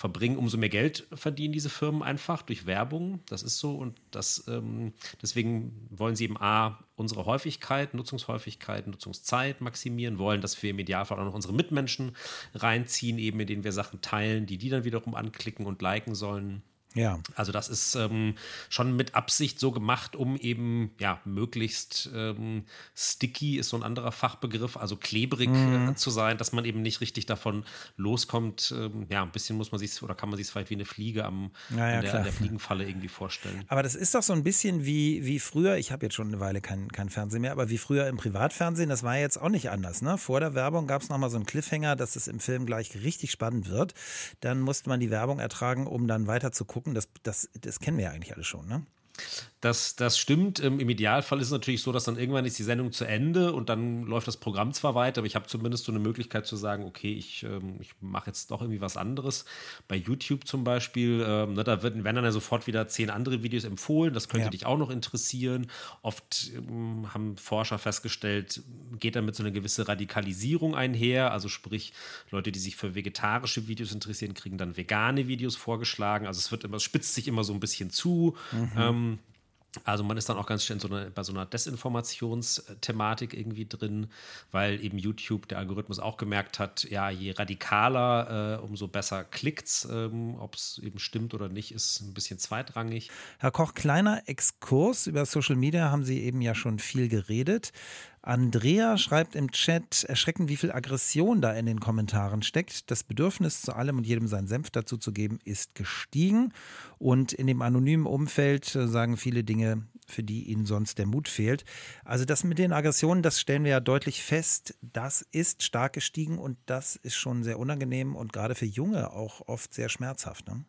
umso mehr Geld verdienen diese Firmen einfach durch Werbung. Das ist so und das, ähm, deswegen wollen sie eben A, unsere Häufigkeit, Nutzungshäufigkeit, Nutzungszeit maximieren, wollen, dass wir im Idealfall auch noch unsere Mitmenschen reinziehen, eben indem wir Sachen teilen, die die dann wiederum anklicken und liken sollen. Ja. Also das ist ähm, schon mit Absicht so gemacht, um eben ja möglichst ähm, sticky ist so ein anderer Fachbegriff, also klebrig Mhm. äh, zu sein, dass man eben nicht richtig davon loskommt. Ähm, ja, ein bisschen muss man sich oder kann man sich vielleicht wie eine Fliege am, Ja, ja, an, der, klar. an der Fliegenfalle irgendwie vorstellen. Aber das ist doch so ein bisschen wie, wie früher, ich habe jetzt schon eine Weile kein, kein Fernsehen mehr, aber wie früher im Privatfernsehen, das war jetzt auch nicht anders. Ne? Vor der Werbung gab es nochmal so einen Cliffhanger, dass es im Film gleich richtig spannend wird. Dann musste man die Werbung ertragen, um dann weiter zu gucken. Das, das, das kennen wir ja eigentlich alle schon, ne? Das, das stimmt. Im Idealfall ist es natürlich so, dass dann irgendwann ist die Sendung zu Ende und dann läuft das Programm zwar weiter, aber ich habe zumindest so eine Möglichkeit zu sagen, okay, ich, ähm, ich mache jetzt doch irgendwie was anderes. Bei YouTube zum Beispiel, ähm, ne, da werden, werden dann ja sofort wieder zehn andere Videos empfohlen. Das könnte Ja. dich auch noch interessieren. Oft ähm, haben Forscher festgestellt, geht damit so eine gewisse Radikalisierung einher. Also sprich, Leute, die sich für vegetarische Videos interessieren, kriegen dann vegane Videos vorgeschlagen. Also es wird immer, es spitzt sich immer so ein bisschen zu. Mhm. Ähm, Also man ist dann auch ganz schnell in so eine, bei so einer Desinformationsthematik irgendwie drin, weil eben YouTube, der Algorithmus auch gemerkt hat, ja, je radikaler, äh, umso besser klickt's. Ähm, ob es eben stimmt oder nicht, ist ein bisschen zweitrangig. Herr Koch, kleiner Exkurs über Social Media, haben Sie eben ja schon viel geredet. Andrea schreibt im Chat, erschreckend, wie viel Aggression da in den Kommentaren steckt. Das Bedürfnis, zu allem und jedem seinen Senf dazu zu geben, ist gestiegen. Und in dem anonymen Umfeld äh, sagen viele Dinge, für die ihnen sonst der Mut fehlt. Also das mit den Aggressionen, das stellen wir ja deutlich fest, das ist stark gestiegen und das ist schon sehr unangenehm und gerade für Junge auch oft sehr schmerzhaft, ne?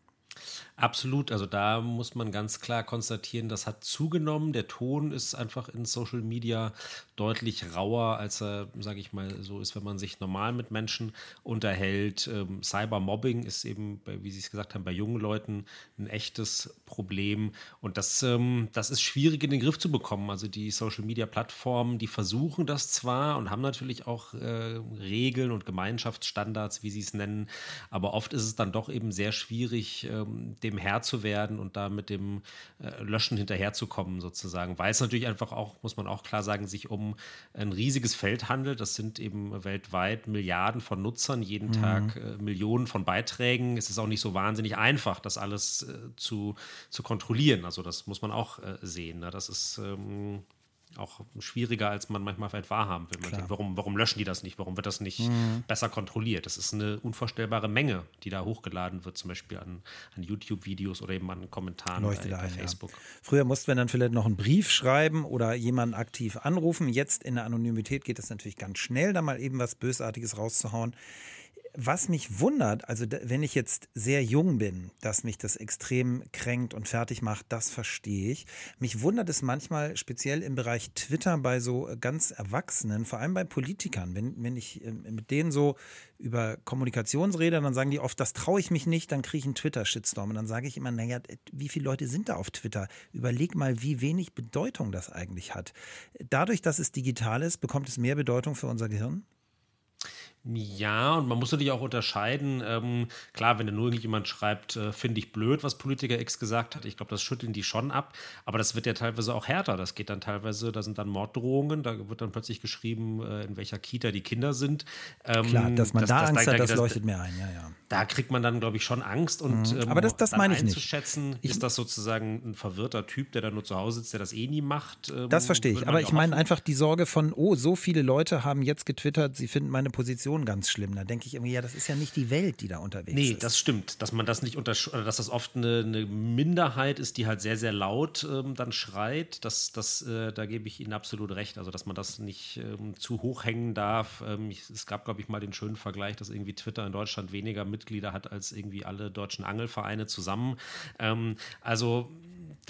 Absolut, also da muss man ganz klar konstatieren, das hat zugenommen. Der Ton ist einfach in Social Media deutlich rauer, als er, sage ich mal, so ist, wenn man sich normal mit Menschen unterhält. Ähm, Cybermobbing ist eben, bei, wie Sie es gesagt haben, bei jungen Leuten ein echtes Problem. Und das, ähm, das ist schwierig in den Griff zu bekommen. Also die Social Media Plattformen, die versuchen das zwar und haben natürlich auch äh, Regeln und Gemeinschaftsstandards, wie sie es nennen, aber oft ist es dann doch eben sehr schwierig, ähm, dem Herr zu werden und da mit dem äh, Löschen hinterherzukommen sozusagen, weil es natürlich einfach auch, muss man auch klar sagen, sich um ein riesiges Feld handelt. Das sind eben weltweit Milliarden von Nutzern, jeden mhm. Tag äh, Millionen von Beiträgen. Es ist auch nicht so wahnsinnig einfach, das alles äh, zu, zu kontrollieren. Also das muss man auch äh, sehen. Ne? Das ist ähm, auch schwieriger, als man manchmal vielleicht wahrhaben will. Man denkt, warum, warum löschen die das nicht? Warum wird das nicht mhm. besser kontrolliert? Das ist eine unvorstellbare Menge, die da hochgeladen wird, zum Beispiel an, an YouTube-Videos oder eben an Kommentaren bei, bei ein, Facebook. Ja. Früher mussten wir dann vielleicht noch einen Brief schreiben oder jemanden aktiv anrufen. Jetzt in der Anonymität geht es natürlich ganz schnell, da mal eben was Bösartiges rauszuhauen. Was mich wundert, also wenn ich jetzt sehr jung bin, dass mich das extrem kränkt und fertig macht, das verstehe ich. Mich wundert es manchmal speziell im Bereich Twitter bei so ganz Erwachsenen, vor allem bei Politikern. Wenn, wenn ich mit denen so über Kommunikation rede, dann sagen die oft, das traue ich mich nicht, dann kriege ich einen Twitter-Shitstorm. Und dann sage ich immer, naja, wie viele Leute sind da auf Twitter? Überleg mal, wie wenig Bedeutung das eigentlich hat. Dadurch, dass es digital ist, bekommt es mehr Bedeutung für unser Gehirn? Ja, und man muss natürlich auch unterscheiden. Ähm, klar, wenn da nur irgendjemand schreibt, äh, finde ich blöd, was Politiker X gesagt hat, ich glaube, das schütteln die schon ab. Aber das wird ja teilweise auch härter. Das geht dann teilweise, da sind dann Morddrohungen, da wird dann plötzlich geschrieben, äh, in welcher Kita die Kinder sind. Ähm, klar, dass man das, da das, Angst da, hat, das das, leuchtet mir ein, ja, ja. Da kriegt man dann, glaube ich, schon Angst. Und mhm. ähm, aber das, das meine ich nicht. Einzuschätzen, ich, ist das sozusagen ein verwirrter Typ, der da nur zu Hause sitzt, der das eh nie macht? Ähm, das verstehe ich. Aber ich meine einfach die Sorge von, oh, so viele Leute haben jetzt getwittert, sie finden meine Position ganz schlimm. Da denke ich irgendwie, ja, das ist ja nicht die Welt, die da unterwegs nee, ist. Nee, das stimmt. Dass man das nicht untersch- oder dass das oft eine, eine Minderheit ist, die halt sehr, sehr laut ähm, dann schreit. Das, das, äh, da gebe ich Ihnen absolut recht. Also, dass man das nicht ähm, zu hoch hängen darf. Ähm, ich, es gab, glaube ich, mal den schönen Vergleich, dass irgendwie Twitter in Deutschland weniger Mitglieder hat als irgendwie alle deutschen Angelvereine zusammen. Ähm, also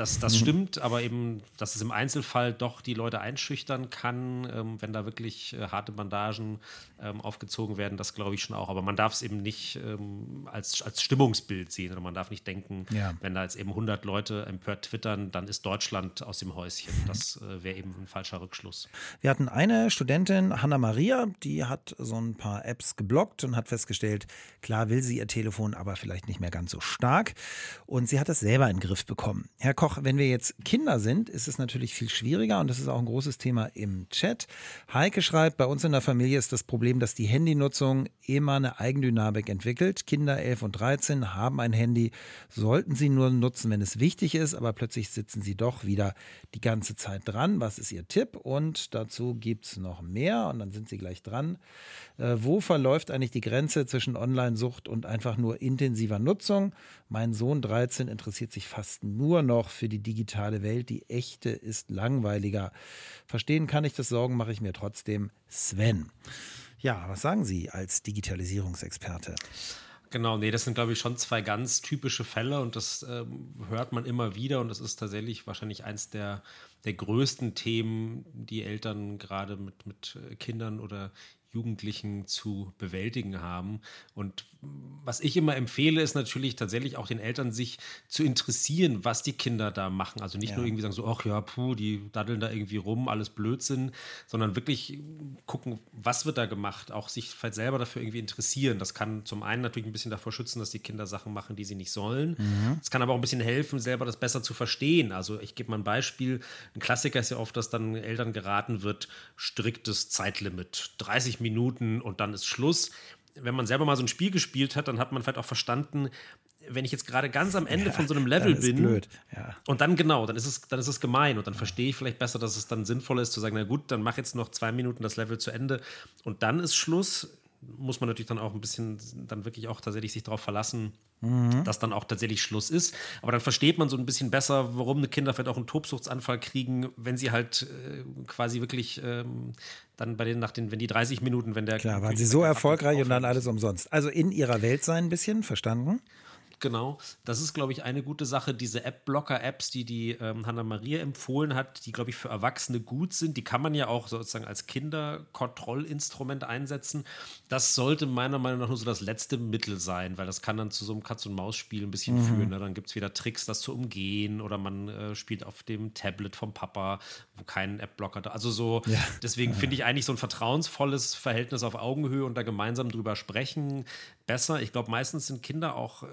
Das, das stimmt, aber eben, dass es im Einzelfall doch die Leute einschüchtern kann, ähm, wenn da wirklich äh, harte Bandagen ähm, aufgezogen werden, das glaube ich schon auch. Aber man darf es eben nicht ähm, als, als Stimmungsbild sehen oder man darf nicht denken, Ja. wenn da jetzt eben hundert Leute empört twittern, dann ist Deutschland aus dem Häuschen. Das äh, wäre eben ein falscher Rückschluss. Wir hatten eine Studentin, Hanna Maria, die hat so ein paar Apps geblockt und hat festgestellt, klar will sie ihr Telefon, aber vielleicht nicht mehr ganz so stark. Und sie hat das selber in den Griff bekommen. Herr Koch, wenn wir jetzt Kinder sind, ist es natürlich viel schwieriger und das ist auch ein großes Thema im Chat. Heike schreibt, bei uns in der Familie ist das Problem, dass die Handynutzung immer eine Eigendynamik entwickelt. Kinder elf und dreizehn haben ein Handy, sollten sie nur nutzen, wenn es wichtig ist, aber plötzlich sitzen sie doch wieder die ganze Zeit dran. Was ist Ihr Tipp? Und dazu gibt es noch mehr und dann sind Sie gleich dran. Äh, wo verläuft eigentlich die Grenze zwischen Online-Sucht und einfach nur intensiver Nutzung? Mein Sohn dreizehn interessiert sich fast nur noch für die digitale Welt. Die echte ist langweiliger. Verstehen kann ich das, Sorgen mache ich mir trotzdem. Sven. Ja, was sagen Sie als Digitalisierungsexperte? Genau, nee, das sind, glaube ich, schon zwei ganz typische Fälle und das ähm, hört man immer wieder und das ist tatsächlich wahrscheinlich eins der, der größten Themen, die Eltern gerade mit, mit Kindern oder Jugendlichen zu bewältigen haben. Und was ich immer empfehle, ist natürlich tatsächlich auch den Eltern, sich zu interessieren, was die Kinder da machen. Also nicht Ja. nur irgendwie sagen so, ach ja, puh, die daddeln da irgendwie rum, alles Blödsinn, sondern wirklich gucken, was wird da gemacht, auch sich vielleicht selber dafür irgendwie interessieren. Das kann zum einen natürlich ein bisschen davor schützen, dass die Kinder Sachen machen, die sie nicht sollen. Es kann aber auch ein bisschen helfen, selber das besser zu verstehen. Also ich gebe mal ein Beispiel. Ein Klassiker ist ja oft, dass dann Eltern geraten wird, striktes Zeitlimit, dreißig Minuten und dann ist Schluss. Wenn man selber mal so ein Spiel gespielt hat, dann hat man vielleicht auch verstanden, wenn ich jetzt gerade ganz am Ende Ja, von so einem Level dann ist bin blöd. Ja. und dann genau, dann ist es, dann ist es gemein und dann verstehe ich vielleicht besser, dass es dann sinnvoll ist zu sagen, na gut, dann mach jetzt noch zwei Minuten das Level zu Ende und dann ist Schluss. Muss man natürlich dann auch ein bisschen dann wirklich auch tatsächlich sich darauf verlassen, mhm. dass dann auch tatsächlich Schluss ist. Aber dann versteht man so ein bisschen besser, warum eine Kinder vielleicht auch einen Tobsuchtsanfall kriegen, wenn sie halt äh, quasi wirklich ähm, dann bei denen nach den, wenn die dreißig Minuten, wenn der Klar, waren sie so erfolgreich und dann alles umsonst. Also in ihrer Welt sein ein bisschen, verstanden? Genau, das ist, glaube ich, eine gute Sache. Diese App-Blocker-Apps, die die ähm, Hanna Maria empfohlen hat, die, glaube ich, für Erwachsene gut sind, die kann man ja auch sozusagen als Kinderkontrollinstrument einsetzen. Das sollte meiner Meinung nach nur so das letzte Mittel sein, weil das kann dann zu so einem Katz-und-Maus-Spiel ein bisschen mhm. führen. Ne? Dann gibt es wieder Tricks, das zu umgehen oder man äh, spielt auf dem Tablet vom Papa, wo kein App-Blocker da ist. Also so, ja. deswegen ja. finde ich eigentlich so ein vertrauensvolles Verhältnis auf Augenhöhe und da gemeinsam drüber sprechen besser. Ich glaube, meistens sind Kinder auch äh,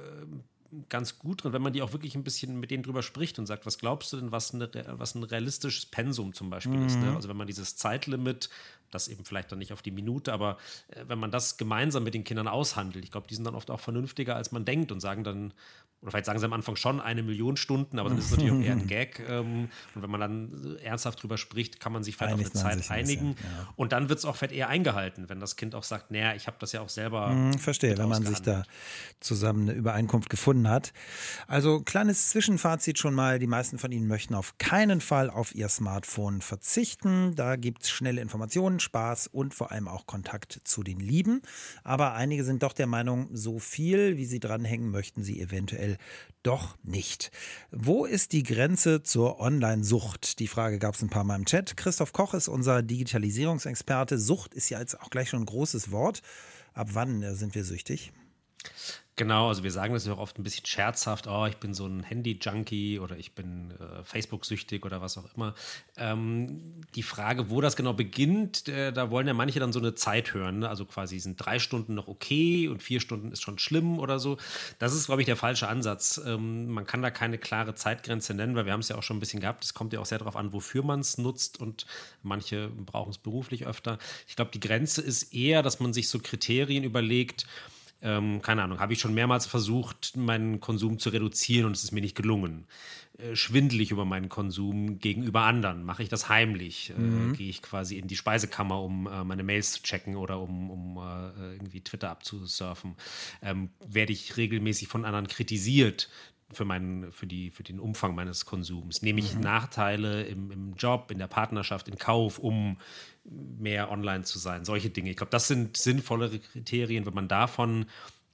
ganz gut drin, wenn man die auch wirklich ein bisschen mit denen drüber spricht und sagt, was glaubst du denn, was, eine, was ein realistisches Pensum zum Beispiel mhm. ist. Ne? Also wenn man dieses Zeitlimit, das eben vielleicht dann nicht auf die Minute, aber äh, wenn man das gemeinsam mit den Kindern aushandelt, ich glaube, die sind dann oft auch vernünftiger, als man denkt und sagen dann, oder vielleicht sagen sie am Anfang schon eine Million Stunden, aber dann ist es natürlich auch eher ein Gag. Ähm, und wenn man dann ernsthaft drüber spricht, kann man sich vielleicht Einigt auf eine Zeit einigen. Bisschen, ja. Und dann wird es auch vielleicht eher eingehalten, wenn das Kind auch sagt, naja, ich habe das ja auch selber hm, Verstehe, wenn man sich da zusammen eine Übereinkunft gefunden hat. Also kleines Zwischenfazit schon mal, die meisten von Ihnen möchten auf keinen Fall auf ihr Smartphone verzichten. Da gibt es schnelle Informationen, Spaß und vor allem auch Kontakt zu den Lieben. Aber einige sind doch der Meinung, so viel, wie sie dranhängen, möchten sie eventuell doch nicht. Wo ist die Grenze zur Online-Sucht? Die Frage gab es ein paar Mal im Chat. Christoph Koch ist unser Digitalisierungsexperte. Sucht ist ja jetzt auch gleich schon ein großes Wort. Ab wann sind wir süchtig? Genau, also wir sagen das ja auch oft ein bisschen scherzhaft, oh, ich bin so ein Handy-Junkie oder ich bin äh, Facebook-süchtig oder was auch immer. Ähm, die Frage, wo das genau beginnt, äh, da wollen ja manche dann so eine Zeit hören, ne? Also quasi sind drei Stunden noch okay und vier Stunden ist schon schlimm oder so. Das ist, glaube ich, der falsche Ansatz. Ähm, man kann da keine klare Zeitgrenze nennen, weil wir haben es ja auch schon ein bisschen gehabt. Es kommt ja auch sehr darauf an, wofür man es nutzt und manche brauchen es beruflich öfter. Ich glaube, die Grenze ist eher, dass man sich so Kriterien überlegt, Ähm, keine Ahnung, habe ich schon mehrmals versucht, meinen Konsum zu reduzieren und es ist mir nicht gelungen. Äh, schwindel ich über meinen Konsum gegenüber anderen? Mache ich das heimlich? Mhm. Äh, gehe ich quasi in die Speisekammer, um äh, meine Mails zu checken oder um, um äh, irgendwie Twitter abzusurfen? Ähm, werde ich regelmäßig von anderen kritisiert für, meinen, für, die, für den Umfang meines Konsums? Nehme ich mhm. Nachteile im, im Job, in der Partnerschaft in Kauf, um mehr online zu sein? Solche Dinge. Ich glaube, das sind sinnvollere Kriterien, wenn man davon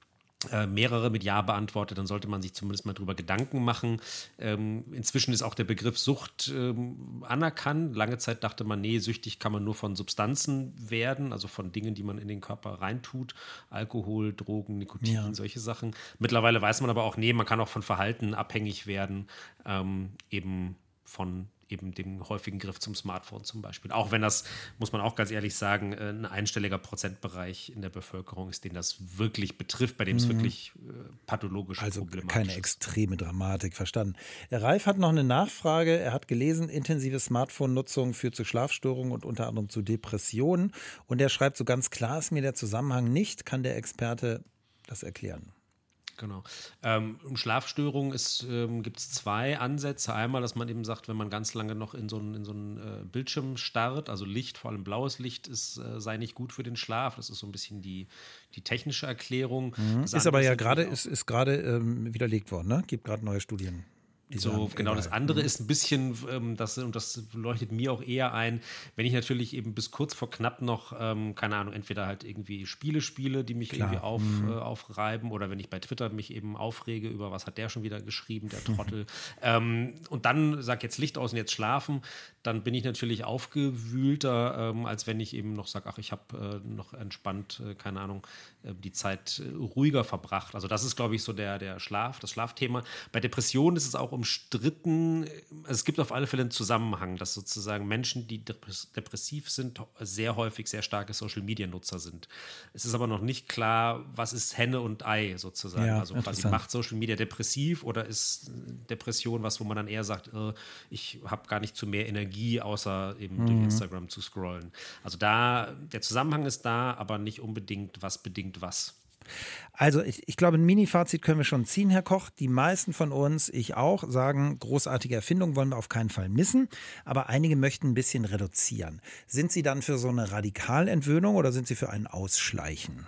äh, mehrere mit Ja beantwortet, dann sollte man sich zumindest mal drüber Gedanken machen. Ähm, inzwischen ist auch der Begriff Sucht ähm, anerkannt. Lange Zeit dachte man, nee, süchtig kann man nur von Substanzen werden, also von Dingen, die man in den Körper reintut. Alkohol, Drogen, Nikotin, ja. solche Sachen. Mittlerweile weiß man aber auch, nee, man kann auch von Verhalten abhängig werden, ähm, eben von eben dem häufigen Griff zum Smartphone zum Beispiel. Auch wenn das, muss man auch ganz ehrlich sagen, ein einstelliger Prozentbereich in der Bevölkerung ist, den das wirklich betrifft, bei dem es mhm. wirklich äh, pathologisch also problematisch keine ist. Extreme Dramatik, verstanden. Der Ralf hat noch eine Nachfrage. Er hat gelesen, intensive Smartphone-Nutzung führt zu Schlafstörungen und unter anderem zu Depressionen. Und er schreibt, so ganz klar ist mir der Zusammenhang nicht. Kann der Experte das erklären? Genau. Ähm, Schlafstörungen ähm, gibt es zwei Ansätze. Einmal, dass man eben sagt, wenn man ganz lange noch in so einen, in so einen äh, Bildschirm starrt, also Licht, vor allem blaues Licht, ist, äh, sei nicht gut für den Schlaf. Das ist so ein bisschen die, die technische Erklärung. Mhm. Ist aber ja gerade ist, ist gerade ähm, widerlegt worden, ne? Gibt gerade neue Studien. So, sagen, genau, egal. Das andere mhm. ist ein bisschen, ähm, das, und das leuchtet mir auch eher ein, wenn ich natürlich eben bis kurz vor knapp noch, ähm, keine Ahnung, entweder halt irgendwie Spiele spiele, die mich Klar. irgendwie auf, mhm. äh, aufreiben, oder wenn ich bei Twitter mich eben aufrege über, was hat der schon wieder geschrieben, der Trottel. Mhm. Ähm, und dann sag jetzt Licht aus und jetzt schlafen, dann bin ich natürlich aufgewühlter, ähm, als wenn ich eben noch sage, ach, ich habe äh, noch entspannt, äh, keine Ahnung, äh, die Zeit äh, ruhiger verbracht. Also das ist, glaube ich, so der, der Schlaf, das Schlafthema. Bei Depressionen ist es auch umstritten. Also es gibt auf alle Fälle einen Zusammenhang, dass sozusagen Menschen, die depressiv sind, sehr häufig sehr starke Social-Media-Nutzer sind. Es ist aber noch nicht klar, was ist Henne und Ei sozusagen. Ja, also quasi macht Social Media depressiv oder ist Depression was, wo man dann eher sagt, äh, ich habe gar nicht zu mehr Energie, außer eben mhm. durch Instagram zu scrollen. Also da, der Zusammenhang ist da, aber nicht unbedingt, was bedingt was. Also ich, ich glaube, ein Mini-Fazit können wir schon ziehen, Herr Koch. Die meisten von uns, ich auch, sagen, großartige Erfindung wollen wir auf keinen Fall missen. Aber einige möchten ein bisschen reduzieren. Sind Sie dann für so eine Radikalentwöhnung oder sind Sie für ein Ausschleichen?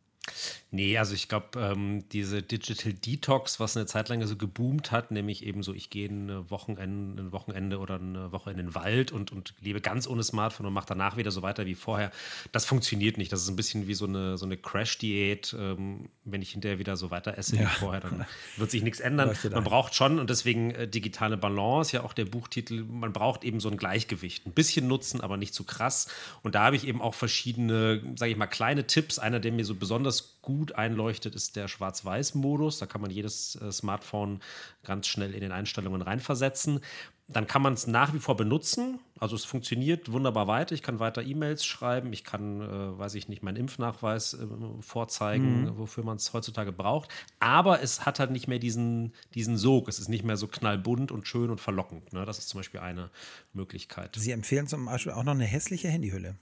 Nee, also ich glaube, ähm, diese Digital Detox, was eine Zeit lang so geboomt hat, nämlich eben so, ich gehe ein Wochenende, ein Wochenende oder eine Woche in den Wald und, und lebe ganz ohne Smartphone und mache danach wieder so weiter wie vorher, das funktioniert nicht. Das ist ein bisschen wie so eine, so eine Crash-Diät. Ähm, wenn ich hinterher wieder so weiter esse ja. wie vorher, dann wird sich nichts ändern. Man braucht schon, und deswegen äh, digitale Balance, ja auch der Buchtitel, man braucht eben so ein Gleichgewicht. Ein bisschen nutzen, aber nicht zu krass. Und da habe ich eben auch verschiedene, sage ich mal, kleine Tipps. Einer, der mir so besonders gut einleuchtet, ist der Schwarz-Weiß-Modus. Da kann man jedes äh, Smartphone ganz schnell in den Einstellungen reinversetzen. Dann kann man es nach wie vor benutzen. Also es funktioniert wunderbar weiter. Ich kann weiter E-Mails schreiben. Ich kann, äh, weiß ich nicht, meinen Impfnachweis äh, vorzeigen, mhm. wofür man es heutzutage braucht. Aber es hat halt nicht mehr diesen, diesen Sog. Es ist nicht mehr so knallbunt und schön und verlockend. Ne? Das ist zum Beispiel eine Möglichkeit. Sie empfehlen zum Beispiel auch noch eine hässliche Handyhülle.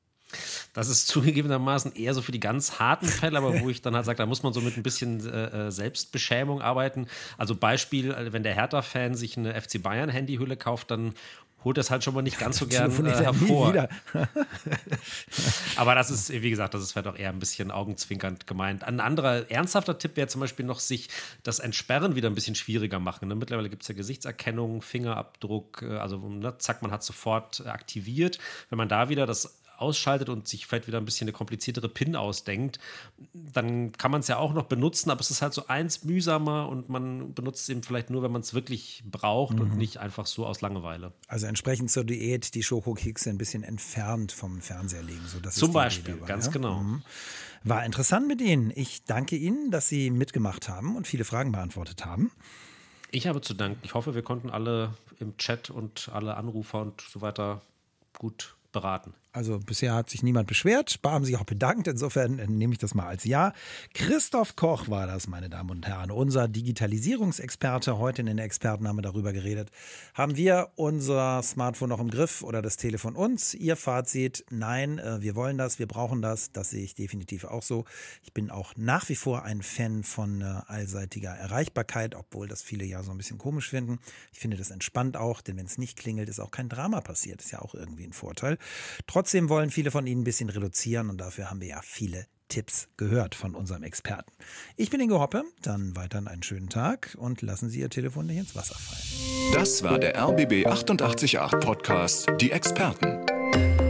Das ist zugegebenermaßen eher so für die ganz harten Fälle, aber wo ich dann halt sage, da muss man so mit ein bisschen äh, Selbstbeschämung arbeiten. Also Beispiel, wenn der Hertha-Fan sich eine F C Bayern-Handyhülle kauft, dann holt das halt schon mal nicht ganz so gern äh, hervor. Aber das ist, wie gesagt, das ist vielleicht auch eher ein bisschen augenzwinkernd gemeint. Ein anderer ernsthafter Tipp wäre zum Beispiel noch, sich das Entsperren wieder ein bisschen schwieriger machen. Ne? Mittlerweile gibt es ja Gesichtserkennung, Fingerabdruck, äh, also ne, zack, man hat sofort aktiviert. Wenn man da wieder das ausschaltet und sich vielleicht wieder ein bisschen eine kompliziertere PIN ausdenkt, dann kann man es ja auch noch benutzen, aber es ist halt so eins mühsamer und man benutzt es eben vielleicht nur, wenn man es wirklich braucht mhm. und nicht einfach so aus Langeweile. Also entsprechend zur Diät die Schokokekse ein bisschen entfernt vom Fernseher legen. So, das Zum ist Beispiel, dabei, ganz ja? genau. Mhm. War interessant mit Ihnen. Ich danke Ihnen, dass Sie mitgemacht haben und viele Fragen beantwortet haben. Ich habe zu danken. Ich hoffe, wir konnten alle im Chat und alle Anrufer und so weiter gut beraten. Also bisher hat sich niemand beschwert, haben sich auch bedankt. Insofern äh, nehme ich das mal als Ja. Christoph Koch war das, meine Damen und Herren, unser Digitalisierungsexperte. Heute in den Experten haben wir darüber geredet. Haben wir unser Smartphone noch im Griff oder das Telefon uns? Ihr Fazit, nein, äh, wir wollen das, wir brauchen das. Das sehe ich definitiv auch so. Ich bin auch nach wie vor ein Fan von äh, allseitiger Erreichbarkeit, obwohl das viele ja so ein bisschen komisch finden. Ich finde das entspannt auch, denn wenn es nicht klingelt, ist auch kein Drama passiert. Ist ja auch irgendwie ein Vorteil. Trotzdem wollen viele von Ihnen ein bisschen reduzieren und dafür haben wir ja viele Tipps gehört von unserem Experten. Ich bin Ingo Hoppe, dann weiterhin einen schönen Tag und lassen Sie Ihr Telefon nicht ins Wasser fallen. Das war der R B B achtundachtzig Komma acht Podcast, die Experten.